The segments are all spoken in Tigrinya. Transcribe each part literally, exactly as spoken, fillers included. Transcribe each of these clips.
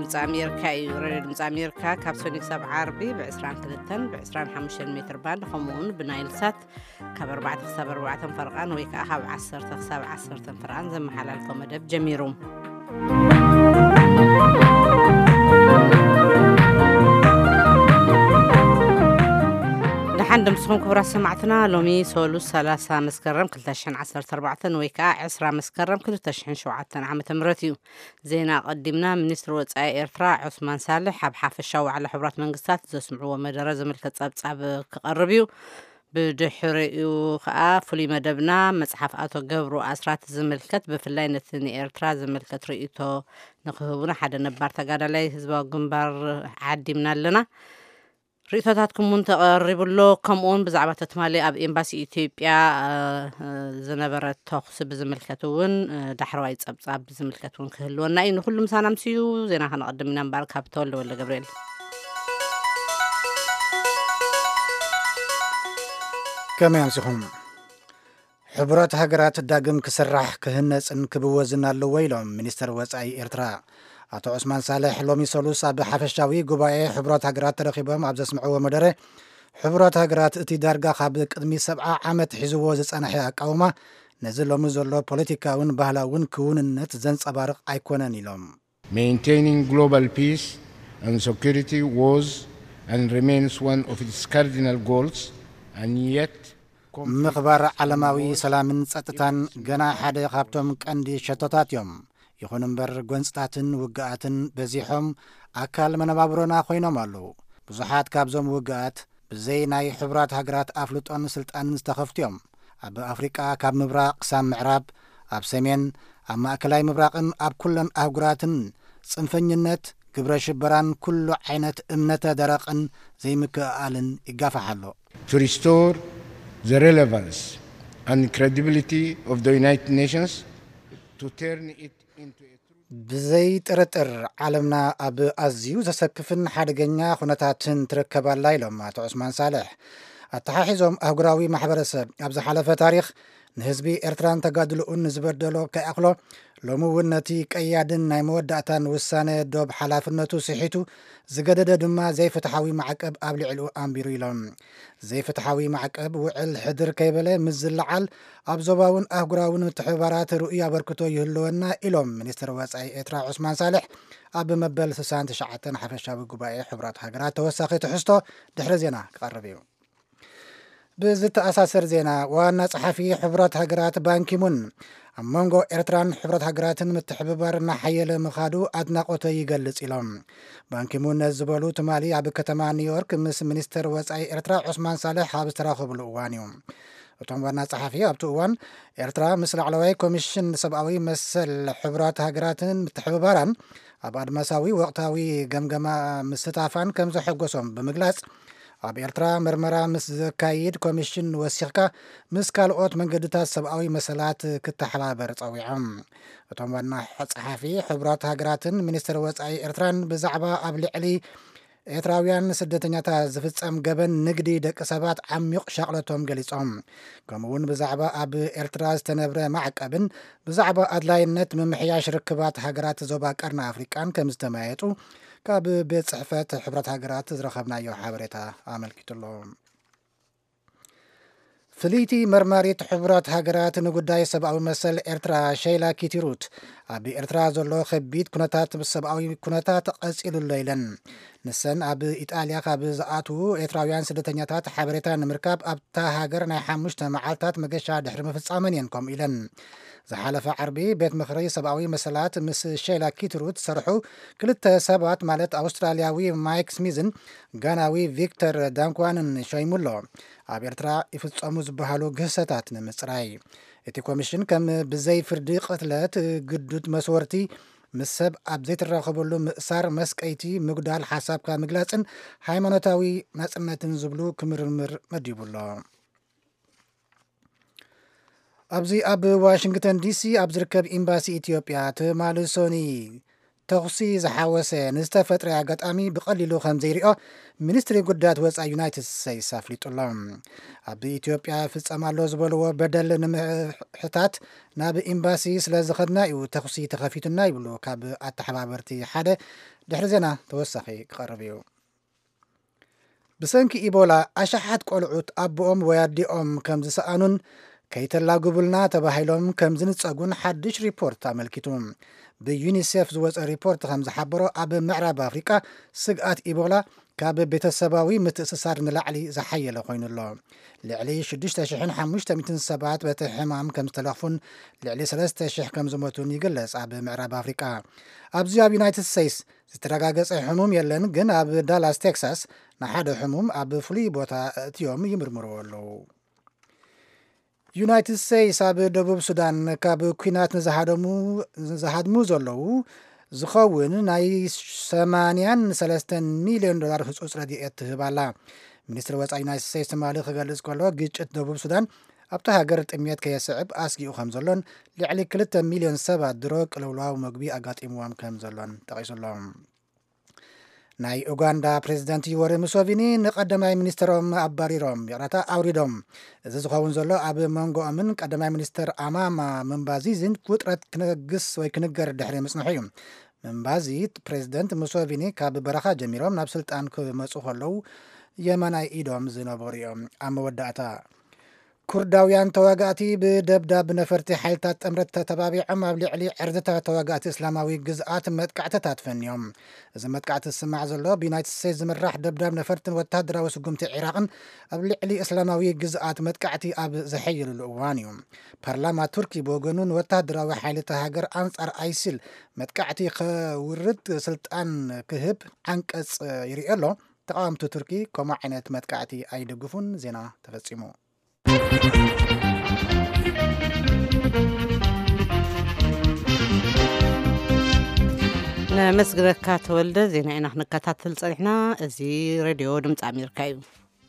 ድምፂ ኣሜሪካ እዩ ሬድዮ ድምፂ ኣሜሪካ ካብ ሶኒክ ሰብ ዓርቢ ብ22 ብ25 ሜትር ባንድ ከምኡውን ብናይል ሳት ካብ ኣርባዕተ ክሳብ ኣርባዕተ ፈርቓን ወይ ከዓ ካብ ዓሰርተ ክሳብ ዓሰርተ ፈርቓን ዘመሓላልፎ መደብ ጀሚሩ عند مسخون كبرى سمعتنا لومي سولو سلاسة مسكرم كل تشحن عشرة أربعة ويكا عشرة مسكرم كل تشحن شوعتنا عام تمرتيو زينا قدمنا منستر وصاي إرترا عثمان صالح حب حاف الشو على حبرات منقصات زو سمعوا مدرز ملك تصاب تصاب قربيو بدحريو خا فلي مدبنا مصحف اتو قبرو اسرات زملكت بفلاي نتني إرترا زملكت رئيتو نقهبنا حدا نبار تقادلي حزبا قنبار عدمنا لنا رئيساتكم منتقرب له كمون بزعبة تمالي أب إمباسي إثيوبيا زنبرة تخص بزملكتون دحروا يتصاب بزملكتون كهلو أنا إنه كل مسانا مسيو زينا هنقدم من أمبار كابتول ولا جبريل كمان سخم حبرات هجرات الداقم كسرح كهنس إن كبوزنا اللويلهم منستر وصاي إرترا أتو عثمان صالح لومي سولوس أب حفشاوي قبائي حبرات هجرات ترخيبهم عبد اسمعوا مدره حبرات هجرات اتي دارقا خاب قدمي سبعة عامت حزو وزت أنا حيا قوما نزل لومي زولو بوليتيكا ون بهلا ون كون النت زنس أبارق أيكونا نيلوم. Maintaining global peace and security was and remains one of its cardinal goals and yet مخبار علماوي سلامن ستتان جنا حدا خابتم كاندي شتوتات يوم يخون امبر قنصتاتن وقعاتن بزيحهم أكال منبابرونا خوينهم اللو بزحات كابزوم وقعات بزي ناي حبرات هجرات أفلوت أن سلطان استخفتيهم أب أفريقيا كاب مبراق سام معراب أب سمين أما أكلاي مبراقن أب كلن أهجراتن صنفنينت كبر شبران كل عينت امنة درقن زي مكالن إقافة حلو to restore the relevance and credibility of the United Nations to turn it into a بزي ترتر عالمنا أب أزيو زسكفن حدقنيا خناتاتن تركب الليلة مع عثمان صالح التحاحزهم أهجراوي محبرسة أبز حلفة تاريخ نهزبي إرتران تقادلو أن زبردلو كأخلو لومو ونتي كأيادن نايموداتان وسانة دوب حلافنتو سيحيتو زقدد دما زي فتحاوي معكب قبل علو أمبيرو لهم زي فتحاوي معكب وعل حدر كيبله مزل عال أبزوباون أهجراون تحبارات رؤيا بركتو يهلونا إلهم منستر وصاي إرترا عثمان صالح أب مبل سسان تشعتن حفشاوي قبائي حبرات هجرات توساقي تحستو دحر زينا قربيو بزت أساسر زينا وانا صحفي حبرات هجرات بانكيمون أمانغو إرتران حبرات هجراتن متحببارنا حيال مخادو أدناقوتا يقلص إلهم بانكيمون نزبالو تمالي عب كتما نيويورك مس منستر وصاي إرترا عثمان صالح حابس تراخب الأوانيوم وطن وانا صحفي أبتو أوان إرترا مثل علوي كوميشن سبعوي مثل حبرات هجراتن متحبباران أبعد مساوي وقتاوي جمجمة مستطافان كمزو حقوسهم بمجلس أب إرترا مرمرا مس كايد كوميشن وسيقا مس كالوت من قدتها سبعوي مسالات كتحلابر صويعم وطمنا صحفي حبرات هجراتن منستر وصاي إرتران بزعبة أب لعلي إرتراويان سدتنياتا زفصم جبن نقدي دق سبات عميق شغلتهم قليصهم كمون بزعبة أب إرتراز تنبره معقبن بزعبة أدلاينت من محياش ركبات هجرات زوباك أرنا أفريقان كمستمايتو كاب بيت صحفات حبرات هجرات زرخبنا يو حابريتا عمل كتلهم فليتي مرماريت حبرات هجرات نقداي سبعوي مسل إرترا شيلا كيتيروت أبي إرترا زولو خبيت كنتات بالسبعوي كنتات أسئل الليلن نسن أبي إيطاليا كاب زقاتو إرتراويان سدتنياتات حابريتا نمركاب أبتا هاجر ناي حاموش معالتات مقشا دحر مفصامن ينكم إلن زحالف عربي بيت مخري سبعوي مسلات مس شيلا كيتروت سرحو كلتا سبات مالت أسترالياوي مايك سميزن غاناوي فيكتور دانكوانن شايمولو أبي إرترا يفصامو زبهالو قصتات نمصراي إتي كوميشن كم بزي فردي قتلات قدود مسورتي مسب أبزيت الرخبولو مأسار مسكيتي مقدال حساب كامقلاتن هايمانوتاوي ناسمناتن زبلو كمرمر مديبولو أبزي أب واشنطن دي سي أبزركب إمباسي إثيوبيا تمالو سوني ተኹሲ ዝሓወሰ ንዝተፈጥረ ኣጋጣሚ ብቐሊሉ ከም ዘይሪኦ ሚኒስትሪ ጉዳያት ወፃኢ ዩናይትድ ስቴትስ ኣፍሊጡሎም ኣብ ኢትዮጵያ ፍጸማሎ ዝበልዎ በደል ንምሕታት ናብ ኤምባሲ ስለ ዝኸድና እዩ ተኹሲ ተኸፊቱና ይብሉ ካብ ኣተሓባበርቲ ሓደ ድሕሪ ዜና ተወሳኺ ክቐርብ እዩ ብሰንኪ ኢቦላ ኣሽሓት ቆልዑት ኣቦኦም ወይ ኣዲኦም ከም ዝሰኣኑን ከይተላግቡልና ተባሂሎም ከም ዝንጸጉን ሓድሽ ሪፖርት ኣመልኪቱ ብዩኒሴፍ ዝወፀ ሪፖርት ከም ዝሓበሮ ኣብ ምዕራብ ኣፍሪቃ ስግኣት ኢቦላ ካብ ቤተሰባዊ ምትእስሳር ንላዕሊ ዝሓየለ ኮይኑሎ ልዕሊ ሽዱሽተ ሽሕን ሓሙሽተ ሚእትን ሰባት በቲ ሕማም ከም ዝተለኽፉን ልዕሊ ሰለስተ ሽሕ ከም ዝሞቱን ይግለጽ ኣብ ምዕራብ ኣፍሪቃ ኣብዚ ኣብ ዩናይትድ ስቴትስ ዝተረጋገፀ ሕሙም የለን ግን ኣብ ዳላስ ቴክሳስ ንሓደ ሕሙም ኣብ ፍሉይ ቦታ እትዮም ይምርምርዎ ኣለዉ ዩናይትድ ስቴትስ ኣብ ደቡብ ሱዳን ካብ ኩናት ንዝሃድሙ ዘለዉ ዝኸውን ናይ ሰማንያን ሰለስተን ሚልዮን ዶላር ህፁፅ ረድኤት ትህባላ ሚኒስትሪ ወፃኢ ዩናይትድ ስቴትስ ትማሊ ክገልጽ ከሎ ግጭት ደቡብ ሱዳን ኣብቲ ሃገር ጥሜት ከየስዕብ ኣስጊኡ ከም ዘሎን ልዕሊ ክልተ ሚልዮን ሰባት ድሮ ቅልውላዊ መግቢ ኣጋጢምዎም ከም ዘሎን ጠቒሱሎም ናይ ኡጋንዳ ፕሬዚደንት ዩወሪ ሙሶቪኒ ንቀዳማይ ሚኒስትሮም ኣባሪሮም ይቕረታ ኣውሪዶም እዚ ዝኸውን ዘሎ ኣብ መንጎኦምን ቀዳማይ ሚኒስትር ኣማማ ምንባዚዝን ውጥረት ክነግስ ወይ ክንገር ድሕሪ ምጽንሑ እዩ ምንባዚ ፕሬዚደንት ሙሶቪኒ ካብ በረኻ ጀሚሮም ናብ ስልጣን ክመፁ ከለዉ የመናይ ኢዶም ዝነበሩ እዮም ኣብ መወዳእታ ኩርዳውያን ተዋጋእቲ ብደብዳብ ነፈርቲ ሓይልታት ጥምረት ተተባቢዖም ኣብ ልዕሊ ዕርድታት ተዋጋእቲ እስላማዊ ግዝኣት መጥቃዕትታት ፈንዮም እዚ መጥቃዕቲ ዝስማዕ ዘሎ ብዩናይትድ ስቴትስ ዝምራሕ ደብዳብ ነፈርትን ወታደራዊ ስጉምቲ ዒራቅን ኣብ ልዕሊ እስላማዊ ግዝኣት መጥቃዕቲ ኣብ ዝሐይልሉ እዋን እዩ ፓርላማ ቱርኪ ብወገኑ ንወታደራዊ ሓይልቲ ሃገር ኣንጻር ኣይሲል መጥቃዕቲ ከውርድ ስልጣን ክህብ ዓንቀጽ ይርኢ ኣሎ ተቃዋምቲ ቱርኪ ከምኡ ዓይነት መጥቃዕቲ ኣይደግፉን ዜና ተፈጺሙ ነመስግነካ ተወልደ ዜና ኢና ክንከታተል ፀኒሕና እዚ ሬድዮ ድምፂ ኣሜሪካ እዩ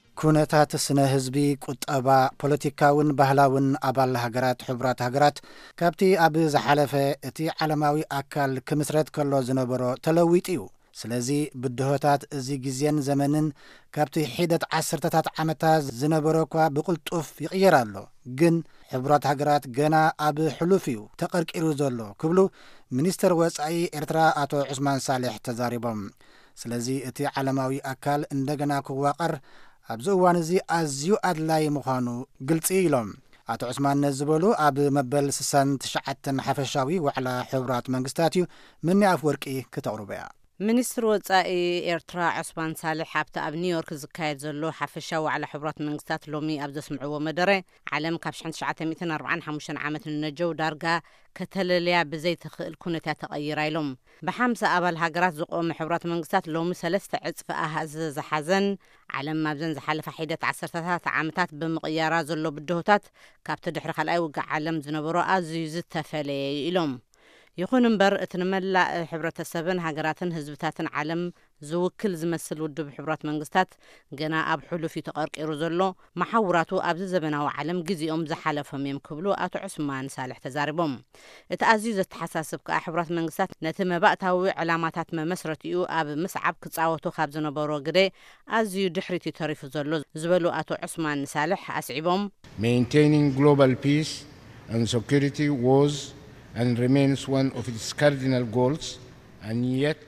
ኩነታት ስነ ህዝቢ ቁጠባ ፖለቲካውን ባህላውን ኣባል ሃገራት ሕቡራት ሃገራት ካብቲ ኣብ ዝሓለፈ እቲ ዓለማዊ ኣካል ክምስረት ከሎ ዝነበሮ ተለዊጡ እዩ ስለዚ ብድሆታት እዚ ግዜን ዘመንን ካብቲ ሒደት ዓሰርተታት ዓመታት ዝነበረ እኳ ብቕልጡፍ ይቕየር ኣሎ ግን ሕቡራት ሃገራት ገና ኣብ ሕሉፍ እዩ ተቐርቂሩ ዘሎ ክብሉ ሚኒስትር ወፃኢ ኤርትራ ኣቶ ዑስማን ሳሌሕ ተዛሪቦም ስለዚ እቲ ዓለማዊ ኣካል እንደገና ክዋቐር ኣብዚ እዋን እዚ ኣዝዩ ኣድላይ ምዃኑ ግልፂ ኢሎም ኣቶ ዑስማን ነዝበሉ ኣብ መበል ስሳን ትሽዓተን ሓፈሻዊ ዋዕላ ሕቡራት መንግስታት እዩ ምኒ ኣፍ ወርቂ ክተቕርበ እያ ሚኒስትር ወፃኢ ኤርትራ ዑስማን ሳሌሕ ኣብቲ ኣብ ኒውዮርክ ዝካየድ ዘሎ ሓፈሻዊ ዋዕላ ሕቡራት መንግስታት ሎሚ ኣብ ዘስምዕዎ መደረ ዓለም ካብ ሽሕን ትሽዓተ ሚእትን ኣርባዓን ሓሙሽተን ዓመት ንነጀው ዳርጋ ከተለልያ ብዘይትኽእል ኩነታት ተቐይራ ኢሎም ብሓምሳ ኣባል ሃገራት ዝቆመ ሕቡራት መንግስታት ሎሚ ሰለስተ ዕፅፊ ኣሃዝ ዝሓዘን ዓለም ኣብዘን ዝሓለፈ ሒደት ዓሰርተታት ዓመታት ብምቕያራ ዘሎ ብድሆታት ካብቲ ድሕሪ ካልኣይ ውግእ ዓለም ዝነበሮ ኣዝዩ ዝተፈለየ ኢሎም ይኹን እምበር እቲ ንመላእ ሕብረተሰብን ሃገራትን ህዝብታትን ዓለም ዝውክል ዝመስል ውድብ ሕቡራት መንግስታት ገና ኣብ ሕሉፍ ተቐርቂሩ ዘሎ መሓውራቱ ኣብዚ ዘበናዊ ዓለም ግዜኦም ዝሓለፎም እዮም ክብሉ ኣቶ ዑስማን ሳሌሕ ተዛሪቦም እቲ ኣዝዩ ዘተሓሳስብ ከዓ ሕቡራት መንግስታት ነቲ መባእታዊ ዕላማታት መመስረቲኡ ኣብ ምስዓብ ክፃወቱ ካብ ዝነበሮ ግደ ኣዝዩ ድሕሪት ተሪፉ ዘሎ ዝበሉ ኣቶ ዑስማን ሳሌሕ ኣስዒቦም Maintaining global peace and security was and remains one of its cardinal goals and yet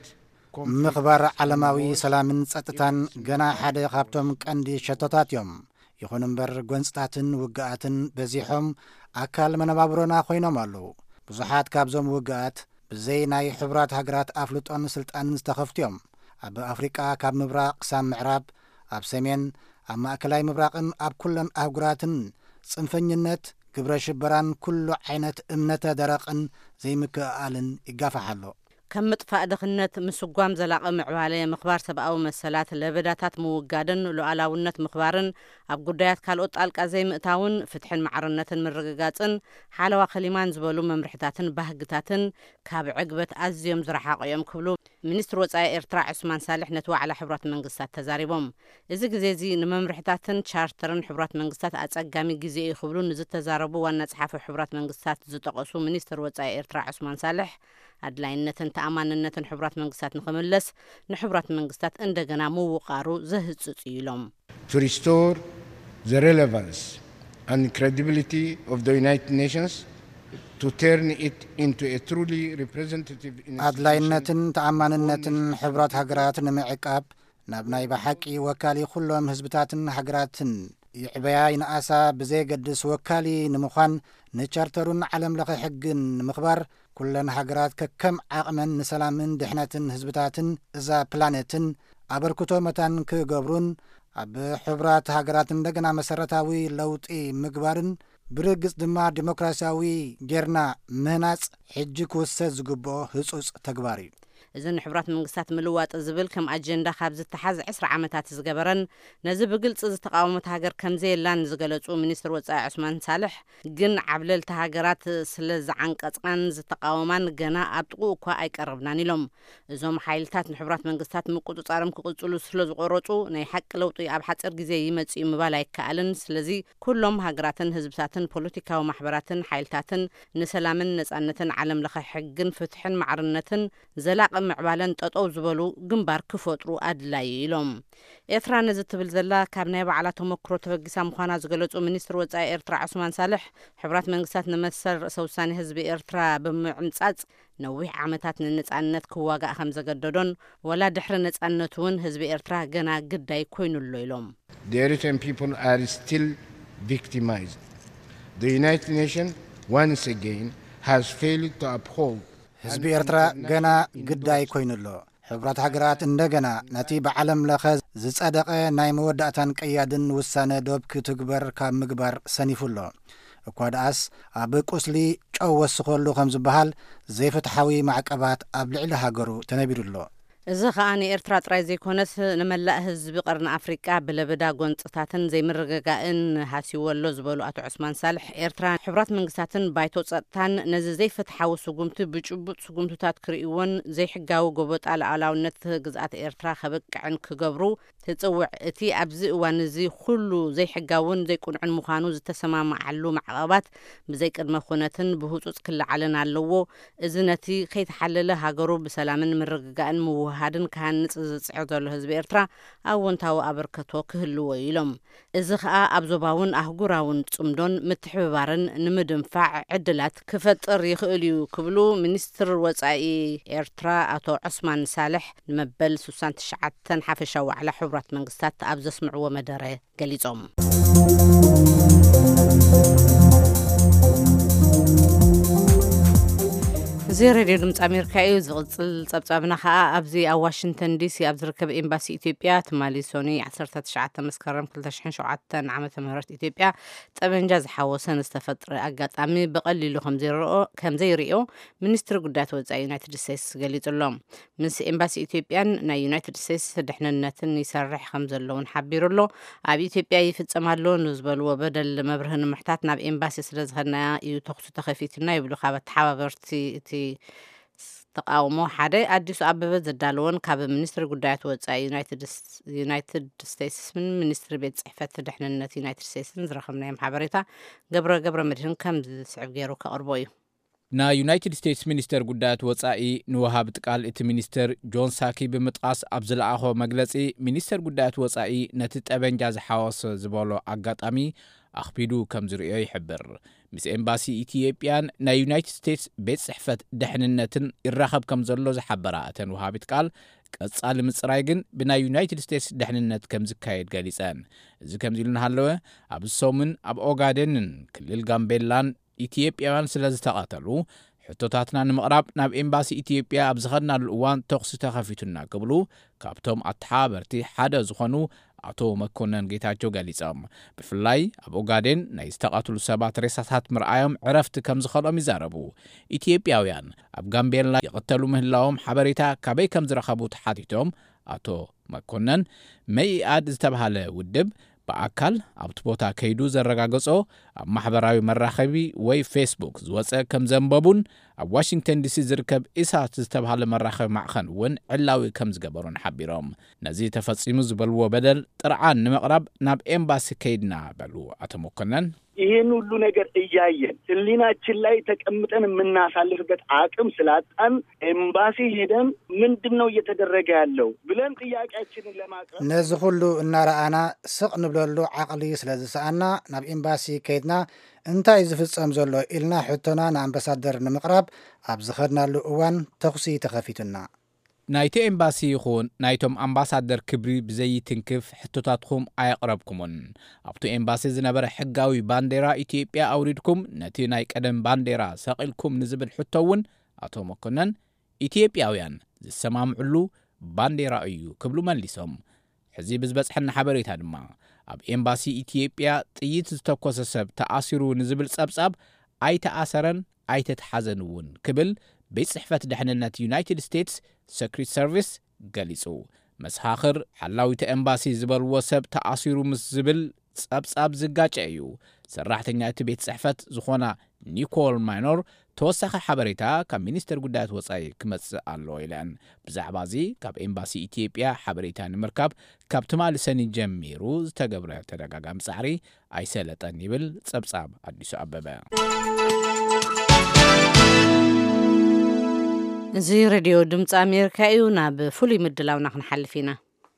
ምኽባር ዓለማዊ ሰላምን ጸጥታን ገና ሓደ ካብቶም ቀንዲ ሸቶታት እዮም ይኹን እምበር ጎንፅታትን ውግኣትን በዚሖም ኣካል መነባብሮና ኮይኖም ኣለዉ ብዙሓት ካብዞም ውግኣት ብዘይ ናይ ሕቡራት ሃገራት ኣፍልጦን ስልጣንን ዝተኸፍትዮም ኣብ ኣፍሪቃ ካብ ምብራቕ ክሳብ ምዕራብ ኣብ ሰሜን ኣብ ማእከላይ ምብራቕን ኣብ ኩለን ኣህጉራትን ጽንፈኝነት ግብረ ሽበራን ኩሉ ዓይነት እምነተ ደረቕን ዘይምክኣልን ይጋፋሓሎ ከም ምጥፋእ ድኽነት ምስጓም ዘላቐ ምዕባለ ምኽባር ሰብኣዊ መሰላት ለበዳታት ምውጋድን ሉዓላውነት ምኽባርን ኣብ ጉዳያት ካልኦት ጣልቃ ዘይምእታውን ፍትሕን ማዕርነትን ምርግጋፅን ሓለዋ ኸሊማን ዝበሉ መምርሕታትን ባህግታትን ካብ ዕግበት ኣዝዮም ዝረሓቑ እዮም ክብሉ ሚኒስትር ወፃኢ ኤርትራ ዑስማን ሳሌሕ ነቲ ዋዕላ ሕቡራት መንግስታት ተዛሪቦም እዚ ግዜ እዚ ንመምርሕታትን ቻርተርን ሕቡራት መንግስታት ኣጸጋሚ ግዜ እዩ ክብሉ ንዝተዛረቡ ዋና ጸሓፊ ሕቡራት መንግስታት ዝጠቐሱ ሚኒስትር ወፃኢ ኤርትራ ዑስማን ሳሌሕ ኣድላይነትን ተኣማንነትን ሕቡራት መንግስታት ንኽምለስ ንሕቡራት መንግስታት እንደገና ምውቃሩ ዘህጽጽ ኢሎም to restore the relevance and credibility of the United Nations to turn it into a truly representative institution. ኣድላይነትን ተኣማንነትን ሕቡራት ሃገራት ንምዕቃብ ናብ ናይ ብሓቂ ወካሊ ኩሎም ህዝብታትን ሃገራትን ይዕበያ ይንኣሳ ብዘይገድስ ወካሊ ንምዃን ንቻርተሩን ዓለም ለኸ ሕግን ንምኽባር ኩለን ሃገራት ከከም ዓቕመን ንሰላምን ድሕነትን ህዝብታትን እዛ ፕላኔትን ኣበርክቶ መታን ክገብሩን ኣብ ሕቡራት ሃገራት እንደገና መሰረታዊ ለውጢ ምግባርን ብርግጽ ድማ ዲሞክራሲያዊ ጌርና ምህናጽ ሕጂ ክውሰድ ዝግብኦ ህጹጽ ተግባር እዩ እዘን ሕቡራት መንግስታት ምልዋጥ ዝብል ከም ኣጀንዳ ካብ ዝተሓዘ عشرة ዓመታት ዝገበረን ነዚ ብግልጽ ዝተቃወመት ሃገር ከም ዘየላን ዝገለጹ ሚኒስትር ወጻኢ ዑስማን ሳልሕ ግን ዓብለልቲ ሃገራት ስለ ዝዓንቀጽን ዝተቃወማን ገና ኣብ ጥቑ እኳ ኣይቀረብናን ኢሎም እዞም ሓይልታት ንሕቡራት መንግስታት ምቁጽጻሮም ክቕጽሉ ስለ ዝቆረጹ ናይ ሓቂ ለውጢ ኣብ ሓጺር ግዜ ይመጽእ ምባል ኣይከኣልን ስለዚ ኩሎም ሃገራትን ህዝብታትን ፖለቲካዊ ማሕበራትን ሓይልታትን ንሰላምን ነጻነትን ዓለም ለኸ ሕግን ፍትሕን ማዕርነትን ዘላቕ ምዕባለን ጠጠው ዝበሉ ግንባር ክፈጥሩ ኣድላይ ኢሎም ኤርትራ ነዚ ትብል ዘላ ካብ ናይ ባዕላ ተመክሮ ተበጊሳ ምዃና ዝገለጹ ሚኒስትር ወጻኢ ኤርትራ ዑስማን ሳልሕ ሕቡራት መንግስታት ንመሰል ርእሰ ውሳኔ ህዝቢ ኤርትራ ብምዕምጻጽ ነዊሕ ዓመታት ንነጻነት ክዋጋእ ከም ዘገደዶን ወላ ድሕሪ ነጻነት እውን ህዝቢ ኤርትራ ገና ግዳይ ኮይኑሎ ኢሎም The Eritrean people are still victimized. The United Nations once again has failed to uphold ህዝቢ ኤርትራ ገና ግዳይ ኮይኑሎ ሕቡራት ሃገራት እንደገና ነቲ ብዓለም ለኸ ዝጸደቐ ናይ መወዳእታን ቀያድን ውሳነ ዶብ ክትግበር ካብ ምግባር ሰኒፉሎ እኳ ደኣስ ኣብ ቁስሊ ጨው ወስኾሉ ከም ዝበሃል ዘይፍትሓዊ ማዕቀባት ኣብ ልዕሊ ሃገሩ ተነቢሩሎ እዚ ከዓ ንኤርትራ ጥራይ ዘይኮነስ ንመላእ ህዝቢ ቀርኒ ኣፍሪቃ ብለበዳ ጎንጽታትን ዘይምርግጋእን ሃሲወሎ ዝበሉ ኣቶ ዑስማን ሳልሕ ኤርትራ ሕቡራት መንግስታትን ባይቶ ጸጥታን ነዚ ዘይፍትሓዊ ስጉምቲ ብጭቡጥ ስጉምትታት ክርእይዎን ዘይሕጋዊ ጎቦጣ ሉዓላውነት ግዝኣት ኤርትራ ከበቅዕን ክገብሩ ትጽውዕ እቲ ኣብዚ እዋን እዚ ኩሉ ዘይሕጋውን ዘይቁንዕን ምዃኑ ዝተሰማማዓሉ ማዕቐባት ብዘይቅድመ ኩነትን ብህጹጽ ክለዓለን ኣለዎ እዚ ነቲ ከይተሓለለ ሃገሩ ብሰላምን ምርግጋእን ምውሃድን ካሃንጽ ዝጽዕር ዘሎ ህዝቢ ኤርትራ ኣወንታዊ ኣበርከቶ ክህልዎ ኢሎም እዚ ከዓ ኣብ ዞባውን ኣህጉራውን ጽምዶን ምትሕብባርን ንምድንፋዕ ዕድላት ክፈጥር ይኽእል እዩ ክብሉ ሚኒስትር ወጻኢ ኤርትራ ኣቶ ዑስማን ሳልሕ ንመበል ስድሳ ወተስዓተ ሓፈሻዊ ዋዕላ ሕቡራት መንግስታት ኣብ ዘስምዕዎ መደረ ገሊጾም እዚ ሬድዮ ድምፂ ኣሜሪካ እዩ ዝቕጽል ጸብጻብና ከዓ ኣብዚ ኣብ ዋሽንግተን ዲሲ ኣብ ዝርከብ ኤምባሲ ኢትዮጵያ ትማሊ ሶኒ ዓሰርተ ትሽዓተ መስከረም ክልተ ሽሕን ሸውዓተን ዓመተ ምህረት ኢትዮጵያ ጠመንጃ ዝሓወሰ ዝተፈጥረ ኣጋጣሚ ብቐሊሉ ከም ዘይርኦ ሚኒስትሪ ጉዳያት ወጻኢ ዩናይትድ ስቴትስ ገሊጹሎም ምስ ኤምባሲ ኢትዮጵያን ናይ ዩናይትድ ስቴትስ ድሕንነትን ይሰርሕ ከም ዘለውን ሓቢሩሎ ኣብ ኢትዮጵያ ይፍጸማሎ ንዝበልዎ በደል መብርህ ንምሕታት ናብ ኤምባሲ ስለ ዝኸድና እዩ ተኽሱ ተኸፊትና ይብሉ ካብ ተሓባበርቲ እቲ ተቃውሞ ሓደ ኣዲሱ ኣበበ ዘዳለወን ካብ ሚኒስትሪ ጉዳያት ወጻኢ ዩናይትድ ስቴትስ ሚኒስትሪ ቤት ጽሕፈት ድሕንነት ዩናይትድ ስቴትስን ዝረኸብናዮም ሓበሬታ ገብረ ገብረ መድህን ከም ዝስዕብ ገይሩ ከቕርቦ እዩ ናይ ዩናይትድ ስቴትስ ሚኒስተር ጉዳያት ወጻኢ ንወሃብ ጥቃል እቲ ሚኒስተር ጆን ሳኪ ብምጥቃስ ኣብ ዝለኣኾ መግለጺ ሚኒስተር ጉዳያት ወጻኢ ነቲ ጠበንጃ ዝሓወሰ ዝበሎ ኣጋጣሚ ኣኽቢዱ ከም ዝርዮ ይሕብር ምስ ኤምባሲ ኢትዮጵያን ናይ ዩናይትድ ስቴትስ ቤት ጽሕፈት ድሕንነትን ይራኸብ ከም ዘሎ ዝሓበራ እተን ወሃቢት ቃል ቀጻሊ ምጽራይ ግን ብናይ ዩናይትድ ስቴትስ ድሕንነት ከም ዝካየድ ገሊጸን እዚ ከምዚ ኢሉ እናሃለወ ኣብ ሶምን ኣብ ኦጋዴንን ክልል ጋምቤላን ኢትዮጵያውያን ስለ ዝተቐተሉ ሕቶታትና ንምቕራብ ናብ ኤምባሲ ኢትዮጵያ ኣብ ዝኸድናሉ እዋን ተኽሲ ተኸፊቱና ክብሉ ካብቶም ኣተሓባበርቲ ሓደ ዝኾኑ ኣቶ መኮነን ጌታቸው ገሊጾም ብፍላይ ኣብ ኦጋዴን ናይ ዝተቐተሉ ሰባት ሬሳታት ምርኣዮም ዕረፍቲ ከም ዝኸሎም ይዛረቡ ኢትዮጵያውያን ኣብ ጋምቤላ ይቕተሉ ምህላዎም ሓበሬታ ካበይ ከም ዝረኸቡ ተሓቲቶም ኣቶ መኮነን መኢኣድ ዝተባሃለ ውድብ በአካል ኣብቲ ቦታ ከይዱ ዘረጋገጾ ኣብ ማሕበራዊ መራኸቢ ወይ ፌስቡክ ዝወፀ ከም ዘንበቡን ኣብ ዋሽንግተን ዲሲ ዝርከብ ኢሳት ዝተባሃለ መራኸቢ ማዕኸን እውን ዕላዊ ከም ዝገበሩን ሓቢሮም ነዚ ተፈጺሙ ዝበልዎ በደል ጥርዓን ንምቕራብ ናብ ኤምባሲ ከይድና በሉ ኣቶ መኮነን ይሄን ሁሉ ነገር እያየን ህሊናችን ላይ ተቀምጠን የምናሳልፍበት አቅም ስላጣን ኤምባሲ ሄደን ምንድነው እየተደረገ ያለው ብለን ጥያቄያችንን ለማቅረብ ነዚ ሁሉ እናራአና ስቅ ንብለሉ ዓቅሊ ስለዝሰአና ናብ ኤምባሲ ከይድና እንታይ ዝፍጸም ዘሎ ኢልና ሕቶና ንኣምባሳደር ንምቕራብ ኣብ ዝኸድናሉ እዋን ተኹሲ ተኸፊቱና ናይቲ ኤምባሲ ይኹን ናይቶም ኣምባሳደር ክብሪ ብዘይትንክፍ ሕቶታትኩም ኣየቕረብኩምን ኣብቲ ኤምባሲ ዝነበረ ሕጋዊ ባንዴራ ኢትዮጵያ ኣውሪድኩም ነቲ ናይ ቀደም ባንዴራ ሰቂልኩም ንዝብል ሕቶውን ኣቶ መኮነን ኢትዮጵያውያን ዝሰማምዕሉ ባንዴራ እዩ ክብሉ መሊሶም ሕዚ ብዝበጽሐና ሓበሬታ ድማ ኣብ ኤምባሲ ኢትዮጵያ ጥይት ዝተኮሰ ሰብ ተኣሲሩ ንዝብል ጸብጻብ ኣይተኣሰረን ኣይተተሓዘን እውን ክብል ቤት ጽሕፈት ድሕንነት ዩናይትድ ስቴትስ ሴክሬት ሰርቪስ ገሊጹ መስኻኽር ሓላዊት ኤምባሲ ዝበልዎ ሰብ ተኣሲሩ ምስ ዝብል ጸብጻብ ዝጋጨ እዩ ሰራሕተኛ እቲ ቤት ጽሕፈት ዝኾና ኒኮል ማይኖር ተወሳኺ ሓበሬታ ካብ ሚኒስተር ጉዳያት ወጻኢ ክመጽእ ኣሎ ኢለን ብዛዕባ እዚ ካብ ኤምባሲ ኢትዮጵያ ሓበሬታ ንምርካብ ካብ ትማሊ ሰኒ ጀሚሩ ዝተገብረ ተደጋጋሚ ጻዕሪ ኣይሰለጠን ይብል ጸብጻብ ኣዲሱ ኣበበ እዚ ሬድዮ ድምፂ ኣሜሪካ እዩ ናብ ፍሉይ ምድላውና ክንሓልፍ ኢና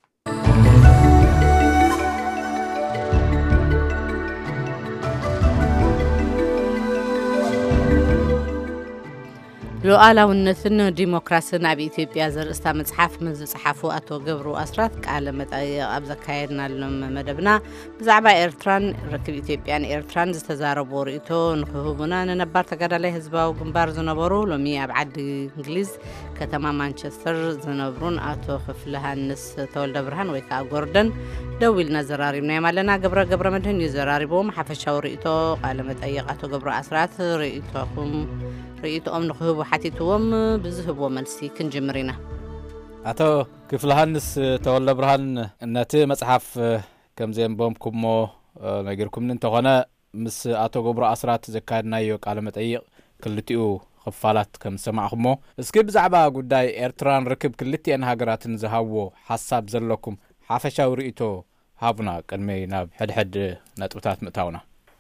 ሉዓላውነትን ዲሞክራሲን ኣብ ኢትዮጵያ ዘርእስታ መጽሓፍ ምስ ዝጸሓፉ ኣቶ ገብሩ ኣስራት ቃለ መጠይቅ ኣብ ዘካየድናሎም መደብና ብዛዕባ ኤርትራን ርክብ ኢትዮጵያን ኤርትራን ዝተዛረቡ ርእቶ ንክህቡና ንነባር ተጋዳላይ ህዝባዊ ግንባር ዝነበሩ ሎሚ ኣብ ዓዲ እንግሊዝ ከተማ ማንቸስተር ዝነብሩን ኣቶ ክፍለሃንስ ተወልደ ብርሃን ወይ ከዓ ጎርደን ደው ኢልና ዘራሪብና የማለና ገብረ ገብረ መድህን ይዘራሪቦም ሓፈሻዊ ርእቶ ቃለ መጠይቅ ኣቶ ገብሩ ኣስራት ርእቶኩም ርእቶኦም ንክህቡ ሓቲትዎም ብዝህብዎ መልሲ ክንጅምር ኢና ኣቶ ክፍለሃንስ ተወልደ ብርሃን ነቲ መጽሓፍ ከም ዘንበብኩሞ ነገርኩም እንተኾነ ምስ ኣቶ ገብሩ ኣስራት ዘካየድናዮ ቃለ መጠይቅ ክልቲኡ ክፋላት ከም ሰማዕኹሞ እስኪ ብዛዕባ ጉዳይ ኤርትራን ርክብ ክልቲአን ሃገራትን ዝሃብዎ ሓሳብ ዘለኩም ሓፈሻዊ ርእቶ ሃቡና ቅድሚ ናብ ሕድሕድ ነጥብታት ምእታውና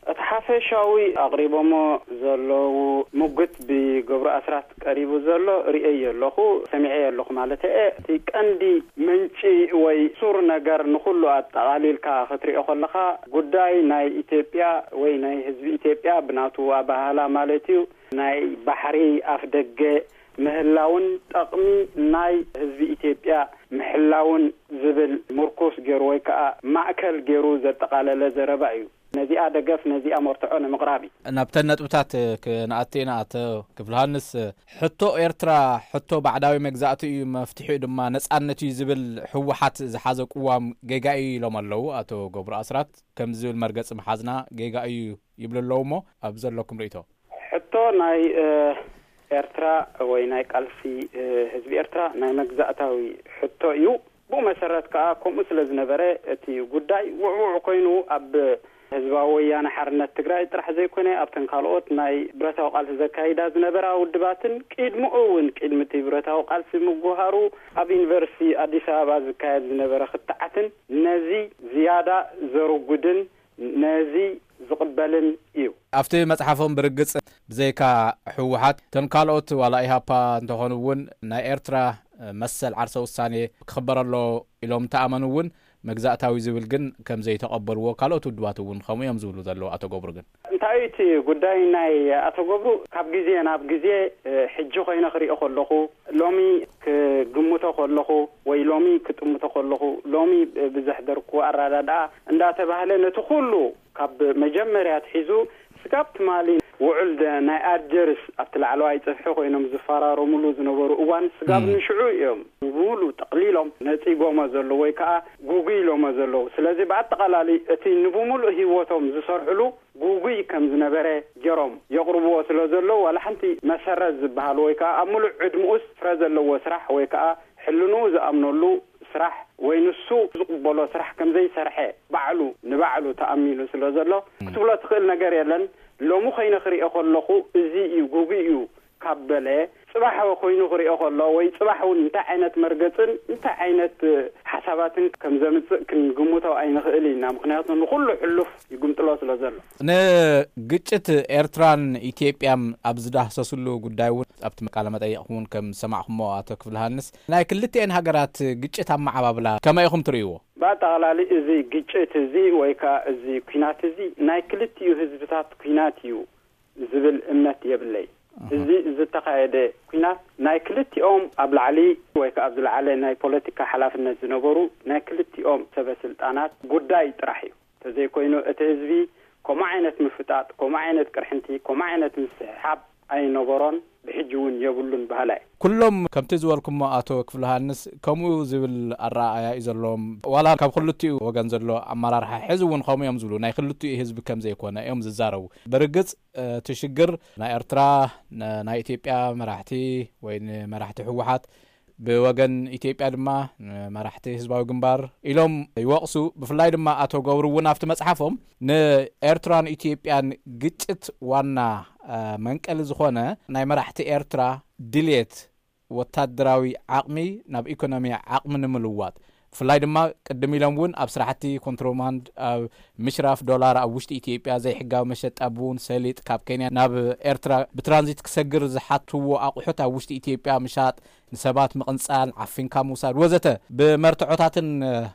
ሓፈሻዊ ኣቅሪቦሞ ዘለው ሙግት ብገብሩ ኣስራት ቀሪቡ ዘሎ ርእየ ኣለኹ ሰሚዐ ኣለኹ ማለት እቲ ቀንዲ ምንጪ ወይ ሱር ነገር ንኹሉ ኣጠቃሊልካ ክትሪኦ ከለካ ጉዳይ ናይ ኢትዮጵያ ወይ ናይ ህዝቢ ኢትዮጵያ ብናቱ ኣባህላ ማለት እዩ ናይ ባሕሪ ኣፍ ደገ ምህላውን ጠቕሚ ናይ ህዝቢ ኢትዮጵያ ምሕላውን ዝብል ሙርኮስ ገይሩ ወይ ከዓ ማእከል ገይሩ ዘጠቃለለ ዘረባ እዩ ነዚኣ ደገፍ ነዚኣ መርትዖ ንምቕራቢ ናብተን ነጥብታት ክነኣቲና ኣቶ ክፍለሃንስ ሕቶ ኤርትራ ሕቶ ባዕዳዊ መግዛእቲ እዩ መፍትሒኡ ድማ ነጻነት እዩ ዝብል ህወሓት ዝሓዘ ቁዋም ጌጋ እዩ ኢሎም ኣለዉ ኣቶ ገብሩ ኣስራት ከም ዝብል መርገፂ መሓዝና ጌጋ እዩ ይብሉ ኣለዉ እሞ ኣብ ዘለኩም ርእቶ ሕቶ ናይ ኤርትራ ወይ ናይ ቃልሲ ህዝቢ ኤርትራ ናይ መግዛእታዊ ሕቶ እዩ ብመሰረት ከዓ ከምኡ ስለ ዝነበረ እቲ ጉዳይ ውዕውዕ ኮይኑ ኣብ ህዝባዊ ወያነ ሓርነት ትግራይ ጥራሕ ዘይኮነ ኣብተን ካልኦት ናይ ብረታዊ ቃልሲ ዘካይዳ ዝነበራ ውድባትን ቅድሚኡ እውን ቅድሚ እቲ ብረታዊ ቃልሲ ምጉሃሩ ኣብ ዩኒቨርሲቲ ኣዲስ ኣበባ ዝካየድ ዝነበረ ክትዓትን ነዚ ዝያዳ ዘርጉድን ነዚ ዝቕበልን እዩ ኣብቲ መጽሓፎም ብርግጽ ብዘይካ ህወሓት ተን ካልኦት ዋላ ኢሃፓ እንተኾኑ እውን ናይ ኤርትራ መሰል ዓርሰ ውሳኔ ክኽበረሎ ኢሎም ተኣመኑ እውን መግዛእታዊ ዝብል ግን ከም ዘይተቐበልዎ ካልኦት ውድባት እውን ከምኡ እዮም ዝብሉ ዘለዉ ኣቶ ገብሩ ግን እንታይ እቲ ጉዳይ ናይ ኣቶ ገብሩ ካብ ግዜ ናብ ግዜ ሕጂ ኮይነ ክሪኦ ከለኹ ሎሚ ክግምቶ ከለኹ ወይ ሎሚ ክጥምቶ ከለኹ ሎሚ ብዘሕደርኩ ኣራዳድኣ እንዳተባህለ ነቲ ኩሉ ካብ መጀመርያ ትሒዙ ስጋብ ትማሊ ውዕል ናይ ኣጀርስ ኣብቲ ላዕለዋይ ፅፍሒ ኮይኖም ዝፈራረሙሉ ዝነበሩ እዋን ስጋብ ንሽዑ እዮም ሙሉ ጠቕሊሎም ነፂጎሞ ዘለዉ ወይ ከዓ ጉጉይሎሞ ዘለዉ ስለዚ ብኣጠቃላሊ እቲ ንብሙሉ ሂወቶም ዝሰርሕሉ ጉጉይ ከም ዝነበረ ገይሮም የቕርብዎ ስለ ዘለዉ ዋላ ሓንቲ መሰረት ዝበሃል ወይ ከዓ ኣብ ሙሉእ ዕድሙኡስ ፍረ ዘለዎ ስራሕ ወይ ከዓ ሕልኑ ዝኣምነሉ ስራሕ ወይ ንሱ ዝቕበሎ ስራሕ ከም ዘይሰርሐ ባዕሉ ንባዕሉ ተኣሚኑ ስለ ዘሎ ክትብሎ ትኽእል ነገር የለን ሎሙ ኸይነ ክሪኦ ከለኹ እዚ እዩ ጉጉይ እዩ كابله صباح وخوينو خريقه الله وي صباح انت عينت مرقصن انت عينت حساباتن كم زمص كنغموتو اي نخيلينا مخنياتو كله حلف يغمطلو سلازل ن ግጭት ኤርትራን ኢትዮጵያም አብዝዳህሰሱሉ ጉዳዩ አብት መቃለመ ጠይቁን ከም ሰማዕኹሞ አቶ ክፍልሃንስ ናይ ክልቴን ሀገራት ግጭት አማዓባብላ ከመይኹም ትሪይዎ ባጣላሊ እዚ ግጭት እዚ ወይካ እዚ ኩናት እዚ ናይ ክልቲዩ ህዝብታት ኩናት እዩ ዝብል እምነት የብለይ እዚ ዝተኻየደ ኩናት ናይ ክልቲኦም አብላዕሊ ወይካ አብዝላዕለ ናይ ፖለቲካ ሓላፍነት ዝነበሩ ናይ ክልቲኦም ሰበስልጣናት ጉዳይ ጥራሕ እዩ ተዘይ ኮይኑ እቲ ህዝቢ كما عينت مفتات كما عينت كرحنتي كما عينت مسحاب اي نبرون بحجون يبلون بهلاي كلهم كم تزولكم اتو كفلهانس كمو زبل الرأي يزلهم ولا كم خلتي وغن زلو امرار حزبون قوم يمزلو ناي خلتي حزب كم زي كونه يوم ززارو برغص تشجر ناي ارترا ناي اثيوبيا مراحتي وين مراحتي حوحات بوغن ኢትዮጵያ ድማ መራሕቲ ህዝባዊ ግንባር ኢሎም ይወቅሱ ብፍላይ ድማ አቶ ገብሩውን አፍተ መጽሐፎም ንኤርትራን ኢትዮጵያን ግጭት ዋና መንቀል ዝኾነ ናይ መራሕቲ ኤርትራ ድሌት ወታደራዊ ዓቅሚ ናብ ኢኮኖሚ ዓቅሚ ንምልዋጥ ፍላይ ድማ ቅድም ኢሎምውን ኣብ ስራሕቲ ኮንትሮባንድ ኣብ ምሽራፍ ዶላር ኣብ ውሽጢ ኢትዮጵያ ዘይሕጋዊ መሸጣ ቡን ሰሊጥ ካብ ኬንያ ናብ ኤርትራ ብትራንዚት ክሰግር ዝሓትዎ ኣቁሑት ኣብ ውሽጢ ኢትዮጵያ ምሻጥ ንሰባት ምቅንጻል ዓፊንካ ሙሳድ ወዘተ ብመርትዖታትን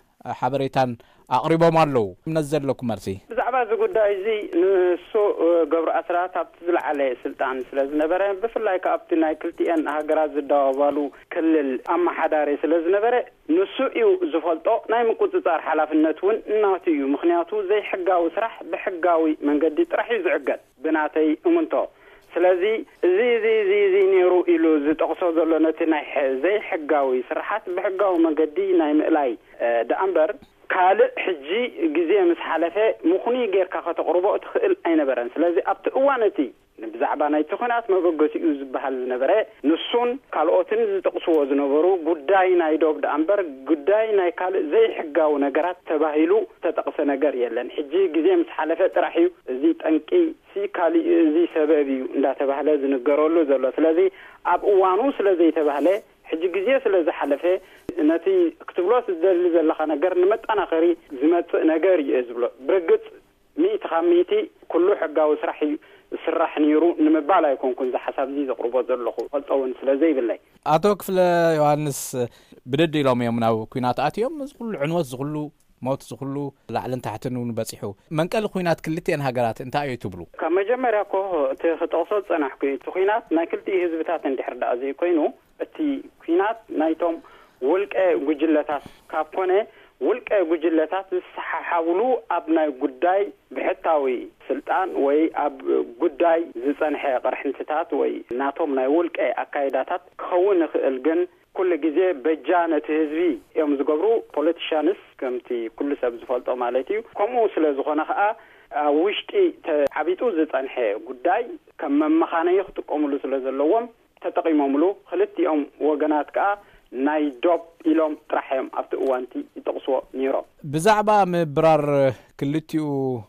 ሓበሬታን አቅሪቦም አለው ምንዘለኩም መርሲ ብዛዕባ ዝጉዳይ እዚ ንሱ ገብሩ አስራት ኣብ ዝልዓለ ስልጣን ስለዝነበረ ብፍላይ ከአብቲ ናይ ክልቲአን ሃገራት ዝዳዋባሉ ክልል አማሓዳሪ ስለዝነበረ ንሱ እዩ ዝፈልጦ ናይ ምቁጽጻር ሓላፍነቱን እናቱ እዩ ምክንያቱ ዘይሕጋዊ ስራሕ ብሕጋዊ መንገዲ ጥራሕ እዩ ዝዕገድ ብናተይ እምንቶ ስለዚህ እዚ እዚ እዚ ኔሩ ኢሉ ዝጠቅሶ ዘሎ ነቲ ናይ ዘይሕጋዊ ስራሓት ብሕጋዊ መንገዲ ናይ ምእላይ ዳአምበር ካል ሕጂ ግዜ ምስ ሓለፈ ምኹኒ ጌርካ ከተቅርቦ ትኽእል ኣይነበረን ስለዚህ ኣብቲ እዋነቲ ብዛዕባ ናይ ተኾናት መበገሲኡ ዝበሃል ዝነበረ ንሱን ካልኦትን ዝጠቅስዎ ዝነበሩ ጉዳይ ናይ ዶብ ዳአምበር ጉዳይ ናይ ካል ዘይሕጋዊ ነገራት ተባሂሉ ተጠቅሰ ነገር የለን ሕጂ ግዜ ምስ ሓለፈ ጥራሕ እዩ እዚ ጠንቂ ሲካሊ እዚ ሰበብ እዩ እንዳተባህለ ዝነገረሉ ዘሎ ስለዚህ ኣብ እዋኑ ስለዘይተባህለ ሕጂ ግዜ ስለዝሓለፈ ነቲ ክትብሎስ ዝደሊ ዘለኻ ነገር ንመጣናኸሪ ዝመጽእ ነገር እዩ ዝብሎ ብርግጽ ሚእቲ ኻሚቲ ኩሉ ሕጋዊ ስራሕ እዩ ስራሕ ነይሩ ንምባል ኣይኮንኩን ዝሓሳብ እዚ ዘቅርቦ ዘለኹ ፈልጠውን ስለዘይብለይ አቶ ክፍለ ዮሐንስ ብደድ ኢሎም እዮም ናብ ኩናት ኣትዮም ዝኩሉ ዕንወት ዝኩሉ ሞት ዝኩሉ ላዕልን ታሕትን በጽሑ መንቀል ኩናት ክልቲአን ሃገራት እንታይ እዩ ትብሉ ካብ መጀመርያ ኮ ተኸጠቕሶ ጸናሕኩ እቲ ኩናት ናይ ክልቲ ህዝብታት እንድሕር ዳኣ ዘይኮይኑ እቲ ኩናት ናይቶም ውልቀ ጉጅለታት ካብ ኮነ ውልቀ ጉጅለታት ዝሰሓሓብሉ ኣብ ናይ ጉዳይ ብሕታዊ ስልጣን ወይ ኣብ ጉዳይ ዝጸንሐ ቅርሕንትታት ወይ ናቶም ናይ ውልቀ አካይዳታት ክኸውን ይኽእል ግን ኩሉ ግዜ በጃነት ህዝቢ እዮም ዝገብሩ ፖለቲሻንስ ከምቲ ኩሉ ሰብ ዝፈልጦ ማለት እዩ ከምኡ ስለ ዝኾነ ከዓ ውሽጢ ተዓቢጡ ዝጸንሐ ጉዳይ ከም መመኻነይ ክጥቀሙሉ ስለ ዘለዎም ተጠቂሞምሉ ክልቲኦም ወገናት ከዓ ናይ ዶብ ኢሎም ጥራሕዮም ኣብቲ እዋንቲ ይጠቅስዎ ነይሮም ብዛዕባ ምብራር ክልቲኡ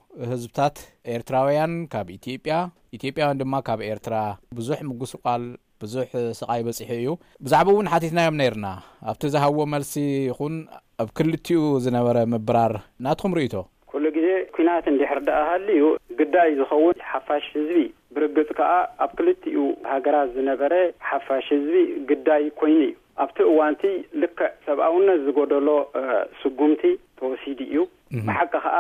ህዝብታት ኤርትራውያን ካብ ኢትዮጵያ ኢትዮጵያውያን ድማ ካብ ኤርትራ ብዙሕ ምጉስቋል ብዙሕ ስቃይ በጽሑ እዩ ብዛዕባ እውን ሓቲትናዮም ነርና ኣብቲ ዝሃዎ መልሲ ይኹን ኣብ ክልቲኡ ዝነበረ ምብራር ናትኩም ርእይቶ ኩሉ ግዜ ኩናት እንድሕር ዳኣ ሃልዩ ግዳይ ዝኸውን ሓፋሽ ህዝቢ ብርግጽ ከዓ ኣብ ክልቲኡ ሃገራት ዝነበረ ሓፋሽ ህዝቢ ግዳይ ኮይኑ እዩ ኣብቲ እዋንቲ ልክ ሰብኣውነት ዝጎደሎ ስጉምቲ ተወሲዲ እዩ ብሓቂ ከዓ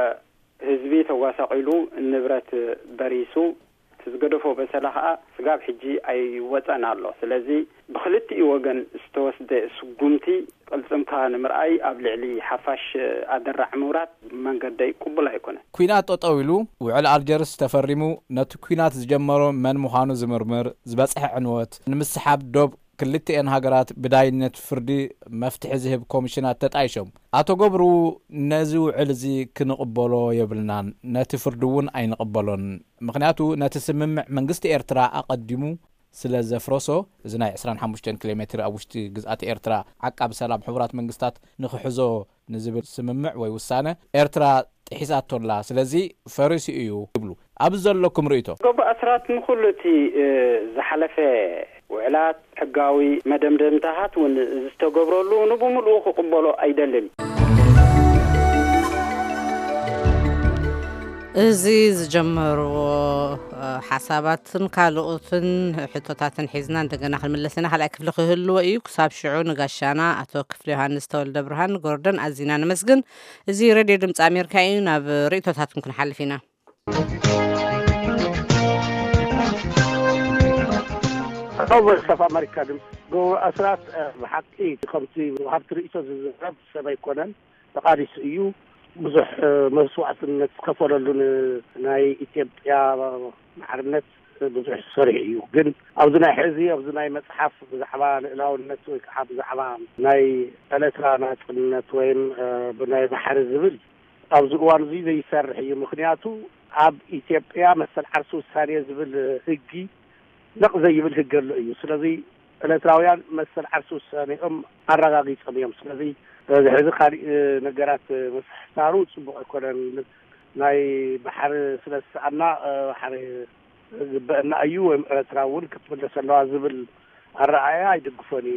ህዝቢ ተዋሳቂሉ ንብረት በሪሱ ዝገደፎ በሰላ ከዓ ስጋብ ሕጂ ኣይወፀን ኣሎ ስለዚ ብክልቲኡ ወገን ዝተወስደ ስጉምቲ ቅልጽምካ ንምርኣይ ኣብ ልዕሊ ሓፋሽ ኣደራዕ ምውራት መንገዲ ቅቡል ኣይኮነ ኩናት ጠጠው ኢሉ ውዕል ኣልጀርስ ተፈሪሙ ነቲ ኩናት ዝጀመሮ መን ምዃኑ ዝምርምር ዝበጽሐ ዕንወት ንምስሓብ ዶብ ክልቲአን ሃገራት ብዳይነት ፍርዲ መፍትሒ ዝህብ ኮሚሽናት ተጣይሾም አቶ ገብሩ ነዚ ውዕል እዚ ክንቅበሎ የብልናን ነቲ ፍርዲ እውን ኣይንቅበሎን ምክንያቱ ነቲ ስምምዕ መንግስቲ ኤርትራ ኣቀዲሙ ስለ ዘፍረሶ እዚ ናይ عشرين وخمسة ኪሎ ሜትር ኣብ ውሽጢ ግዝኣት ኤርትራ ዓቃብ ሰላም ሕቡራት መንግስታት ንኽሕዞ ንዝብል ስምምዕ ወይ ውሳነ ኤርትራ ጥሒሳቶላ ስለዚ ፈሪሲ እዩ ይብሉ ኣብ ዘለኩም ርእይቶ ጎብ ኣስራት ንኹሉቲ ዝሓለፈ ውዕላት ሕጋዊ መደምደምታት ውን ዝተገብረሉ ንብምልኡ ክቕበሎ ኣይደልን እዚ ዝጀመርዎ ሓሳባትን ካልኦትን ሕቶታትን ሒዝና እንደገና ክንምለስና ካልኣይ ክፍሊ ክህልዎ እዩ ክሳብ ሽዑ ንጋሻና ኣቶ ክፍሊ ዮሃንስ ተወልደ ብርሃን ጎርደን ኣዚና ንመስግን እዚ ሬድዮ ድምፂ ኣሜሪካ እዩ ናብ ርእቶታትን ክንሓልፍ ኢና أول سفر أمريكا دم جو أسرات بحقي خمسي وحبت رئيس الزراب سبعي كونن تقاريس إيو مزح مسوعة النتخفر لون ناي إثيوبيا محرمت مزح صريح إيو جن أبزنا حزي أبزنا مصحف بزحبان إلاو النتوي كحب زحبان ناي ثلاثة ناس النتوين بناي بحر الزبل أبزقوان زي زي يسرح إيو مخنياتو أب إثيوبيا مثل عرسو الثانية زبل هجي نق زي بالهجر له سلذي الاتراويان مثل عرسوس نيهم الرغاغي صميم سلذي هذا خاري نجارات مسحتارو صبغ كونن ناي بحر سلس أنا بحر بأن أيوة الاتراون كتب لسنا زبل الرعاية يدقفوني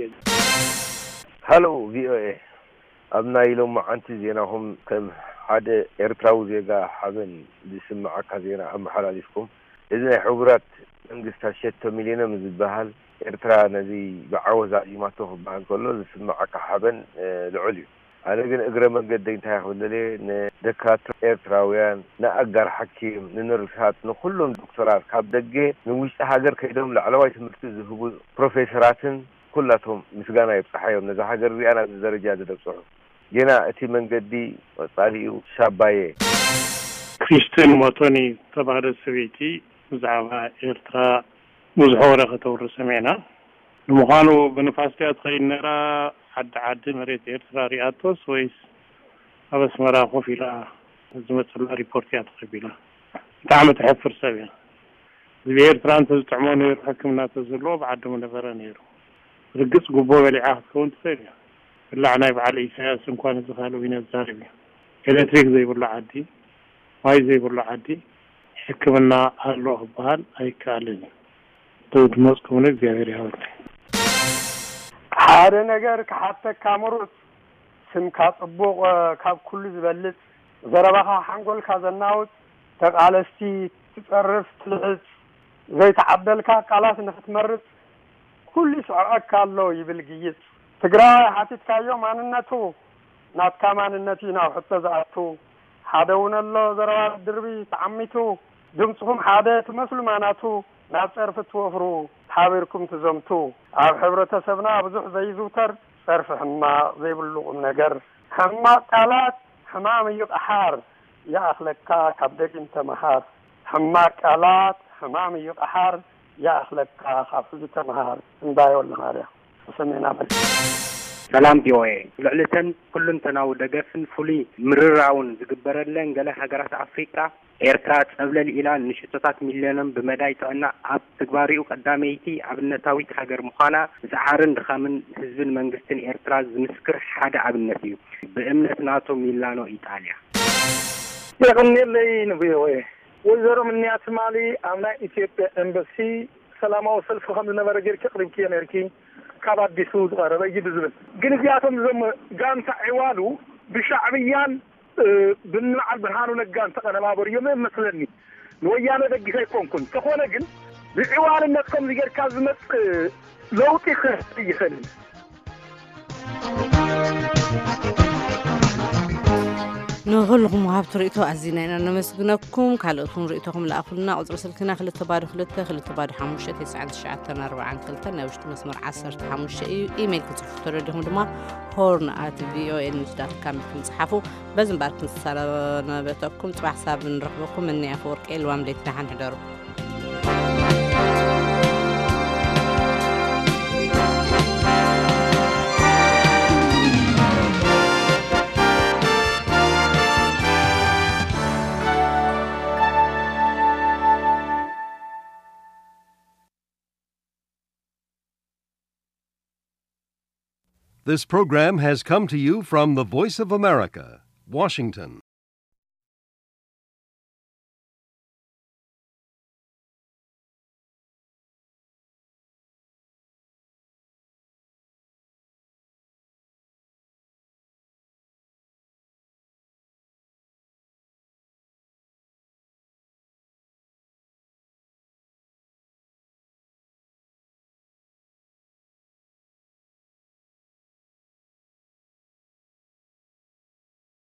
هلو في او اي أبنا يلوم عنتي زينهم كم هذا إرتراو زيجا حبن بيسمع كذينا أم حلاليفكم إذن حبرات መንግስታት ሸቶ ሚሊዮን ዝባሃል ኤርትራ ነዚ ብዓወዛ ይማቶ ባን ኮሎ ዝስማዓካ ሓበን ልዑል እዩ ኣነ ግን እግረ መንገዲ እንታይ ይኸውልለ ንደካትር ኤርትራውያን ንኣጋር ሓኪም ንነርሳት ንኩሎም ዶክተራት ካብ ደገ ንውሽጢ ሃገር ከይዶም ላዕለዋይ ትምህርቲ ዝህቡ ፕሮፌሰራትን ኩላቶም ምስጋና ይብፅሓዮም ነዚ ሃገር ሪኣና ደረጃ ዝደብፅሑ ገና እቲ መንገዲ ወፃሊኡ ሻባየ ክሪስቲን ሞቶኒ ተባሃለ ሰበይቲ زعما إرترا مزحورة خطور سمعنا المخانو بنفاسيات خير نرى حد عاد مريت إرترا رياتوس ويس أبس مرا خوفيلا زمت الله ريبورتيات خبيلا تعمل تحفر سبيا زي إرترا أنت تعملون حكمنا تزلوا بعد من نفرانيرو رقص قبوا ولي عهد كون تسيريا بالله عنايب على إساس مكان زخالو بين الزاربيا إلكتريك زي بالله عدي ماي زي بالله عدي حكمنا الله بحال أي كالين تود مسكون الجاهري هذا هذا نجار كحتى كامروس سم كاتبو كاب كل زبالت زربها حنقول كذا ناوت تقالستي تقرف تلعس زي تعبدل كا قالات نخت مرت كل سؤال كالله يبلغيت تقرا حتى كايو ماننتو نات كماننتي ناو حتى زاتو حدون الله زربا دربي تعميتو دمتهم حادة تمثل معناته نعرف توفروا حاوركم تزمتوا عب حبرة سبنا بزح زي زوتر صرف حما زي باللغم نجر حما قالات حمام يقحار يا أخلقا كبدك انت مهار حما قالات حمام يقحار يا أخلقا خافزك مهار انداي ولا ماريا وسمينا بل سلام بيوي لعلتن كلن تناو دقفن فولي مرراون زقبرلن قال حقرات أفريقيا إيرترات قبل الإعلان نشطات مليونم بمداي تأنا عب تكباري وقداميتي عبنتاوي تحجر مخانا زعارن رخامن حزب المنجستن إيرتراز مسكر حدا عبنتيو بأمنة ناتو ميلانو إيطاليا يغني لي نبيوي وزارة من نيات مالي أمنا إثيوبيا إمبسي سلامة وصل فخم لنبرجير كقريب كي أمريكي كابات بسود غربا يجي بزبن جنزياتهم زم جانتا عوالو بشعبيان بالنعال برهانو نجان تقنا بابر يوم مثلني نويانا دقيقة يكون كنت تخونا جن بعوال النسكم زيجر كازمت لوتي خير يخلين نهلكم وهابت رئيتو عزيزينا نمسكنكم كالوتون رئيتوكم لأخلنا عذر سلكنا خلي التبادل خلتها خلي التبادل حموشة تسعة شعتنا أربعة ثلاثة نوشت مسمار عشرة حموشة إيميل كتفتر لهم دما هورن آت في أو إن مجدات كامل كنصحفوا بزن بارك نسالنا بتوكم تبع حساب نرحبكم مني أفورك إلوام ليتنا حنحضروا This program has come to you from the Voice of America, Washington.